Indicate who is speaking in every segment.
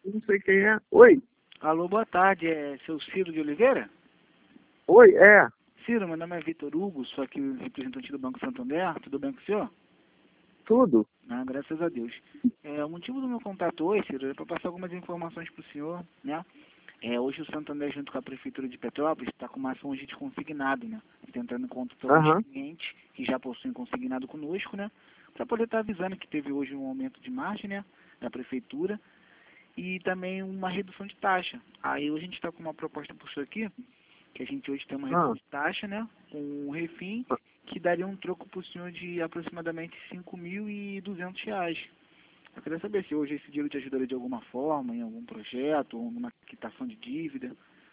Speaker 1: Não sei quem é. Oi?
Speaker 2: Alô, boa tarde. É seu Ciro de Oliveira?
Speaker 1: Oi, é.
Speaker 2: Ciro, meu nome é Vitor Hugo, sou aqui o representante do Banco Santander. Tudo bem com o senhor?
Speaker 1: Tudo?
Speaker 2: Ah, graças a Deus. O motivo do meu contato hoje, Ciro, é para passar algumas informações para o senhor, né? Hoje o Santander, junto com a Prefeitura de Petrópolis, está com uma ação hoje de consignado, né? Tentando encontrar alguns
Speaker 1: Aham.
Speaker 2: clientes que já possuem consignado conosco, né? Para poder estar avisando que teve hoje um aumento de margem, né? Da Prefeitura e também uma redução de taxa. Aí hoje a gente está com uma proposta para o senhor aqui, que a gente hoje tem uma redução
Speaker 1: Ah.
Speaker 2: de taxa, né? Com um refim que daria um troco para o senhor de aproximadamente R$ 5.200. Eu queria saber se hoje esse dinheiro te ajudaria de alguma forma, em algum projeto, ou numa quitação de dívida.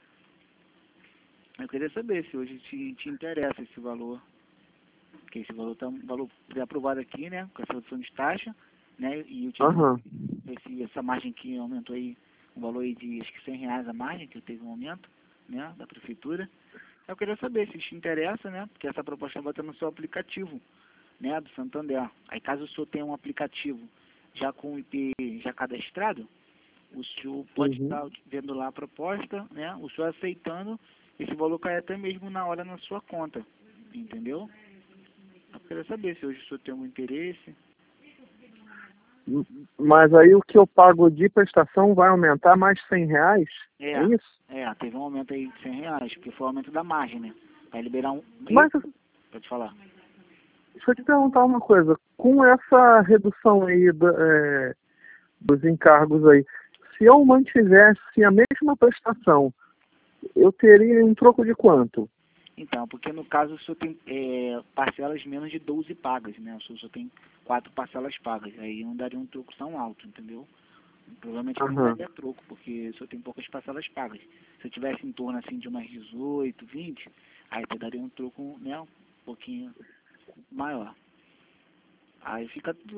Speaker 2: Eu queria saber se hoje te interessa esse valor, porque esse valor está um valor aprovado aqui, né, com essa redução de taxa, né, e eu tive
Speaker 1: Aham.
Speaker 2: essa margem que aumentou aí, um valor aí de acho que R$ 100 a margem, que teve um aumento, né, da prefeitura. Eu queria saber se te interessa, né, porque essa proposta vai estar no seu aplicativo, né, do Santander. Aí caso o senhor tenha um aplicativo já com o IP já cadastrado, o senhor pode
Speaker 1: Uhum.
Speaker 2: estar vendo lá a proposta, né, o senhor aceitando, esse valor cai até mesmo na hora na sua conta, entendeu? Eu queria saber se hoje o senhor tem algum interesse.
Speaker 1: Mas aí o que eu pago de prestação vai aumentar mais R$ 100? É
Speaker 2: É,
Speaker 1: isso?
Speaker 2: teve um aumento aí de R$ 100, porque foi o aumento da margem, né? Vai liberar um...
Speaker 1: Mas
Speaker 2: Pode falar.
Speaker 1: deixa eu te perguntar uma coisa. Com essa redução aí dos encargos aí, se eu mantivesse a mesma prestação, eu teria um troco de quanto?
Speaker 2: Então, porque no caso o senhor tem parcelas menos de 12 pagas, né? O senhor só tem 4 parcelas pagas. Aí não daria um troco tão alto, entendeu? Provavelmente nem
Speaker 1: Aham.
Speaker 2: daria troco, porque o senhor tem poucas parcelas pagas. Se eu tivesse em torno assim de umas 18, 20, aí eu daria um troco, né? Um pouquinho maior. Aí fica tudo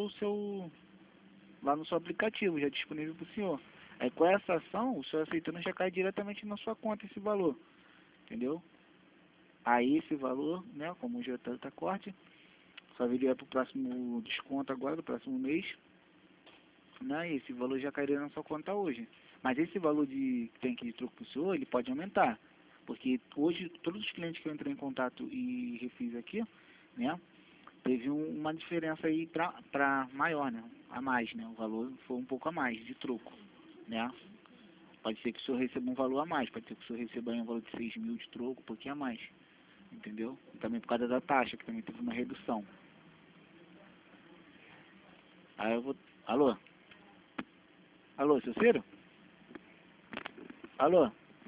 Speaker 2: lá no seu aplicativo, já disponível para o senhor. Aí com essa ação, o senhor aceitando já cai diretamente na sua conta esse valor, entendeu? Aí esse valor, né, como já está corte, só viria para o próximo desconto agora, do próximo mês, né, e esse valor já cairia na sua conta hoje. Mas esse valor que tem aqui de troco para o senhor, ele pode aumentar, porque hoje todos os clientes que eu entrei em contato e refiz aqui, né, teve uma diferença aí para maior, né, a mais, né, o valor foi um pouco a mais de troco, né. Pode ser que o senhor receba um valor a mais, pode ser que o senhor receba aí um valor de 6.000 de troco, um pouquinho a mais. Entendeu? E também por causa da taxa, que também teve uma redução. Aí eu vou... Alô? Alô, seu Ciro? Alô?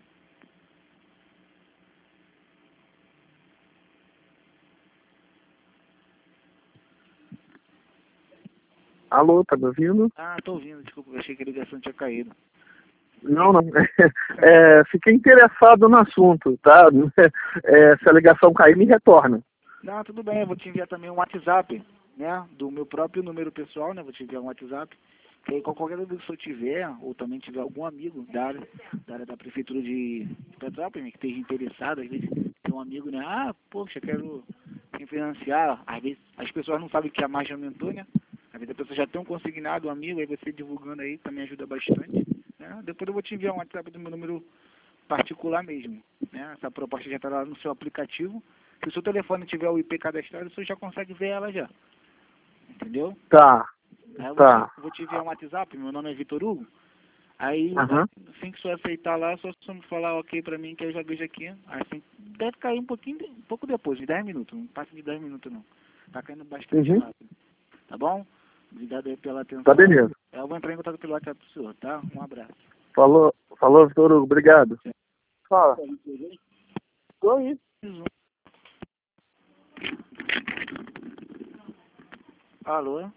Speaker 1: Alô, tá me ouvindo?
Speaker 2: Ah, tô ouvindo, desculpa, eu achei que a ligação tinha caído.
Speaker 1: Não, não. Fiquei interessado no assunto, tá? Se a ligação cair, me retorna.
Speaker 2: Não, tudo bem, eu vou te enviar também um WhatsApp, né? Do meu próprio número pessoal, né? Vou te enviar um WhatsApp. Que aí qualquer dúvida que eu tiver, ou também tiver algum amigo da área da prefeitura de Petrópolis, né, que esteja interessado, às vezes tem um amigo, né? Ah, poxa, quero financiar. Às vezes as pessoas não sabem que a margem aumentou, né? Às vezes a pessoa já tem um consignado, um amigo, aí você divulgando aí também ajuda bastante. Né? Depois eu vou te enviar um WhatsApp do meu número particular mesmo. Né? Essa proposta já está lá no seu aplicativo. Se o seu telefone tiver o IP cadastrado, você já consegue ver ela já. Entendeu?
Speaker 1: Tá,
Speaker 2: Aí
Speaker 1: tá.
Speaker 2: eu vou te enviar um WhatsApp, meu nome é Vitor Hugo. Aí,
Speaker 1: Aham.
Speaker 2: assim que o senhor aceitar lá, só me falar ok pra mim, que eu já vejo aqui. Assim, deve cair um pouco depois, de 10 minutos. Não passa de 10 minutos não. Tá caindo bastante
Speaker 1: Uhum.
Speaker 2: rápido. Tá bom? Obrigado aí pela
Speaker 1: Tá
Speaker 2: atenção.
Speaker 1: beleza.
Speaker 2: Eu vou entrar em contato pelo WhatsApp do senhor, tá? Um abraço.
Speaker 1: Falou, Vitor Hugo. Obrigado. Fala. Tô aí.
Speaker 2: Alô?